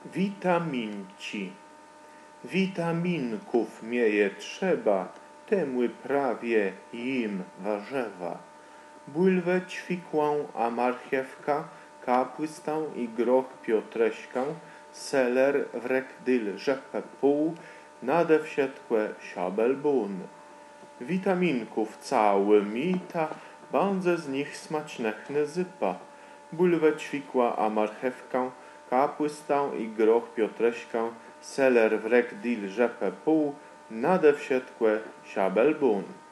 Witaminci. Witaminków mieje trzeba, temły prawie im warzewa. Bulwę ćwikłą, a marchewka, kapustę i groch piotreśkę, seler, wrek, dyl, rzepę, pół, nade wsiedkłe siabelbun. Witaminków cały mita, bardzo z nich smacznych zypa. Bulwę ćwikła, a marchewkę, kapustę i groch piotreśkę, seler, wrek, dyl, rzepę, pół, nade wsiedkłe siabelbun.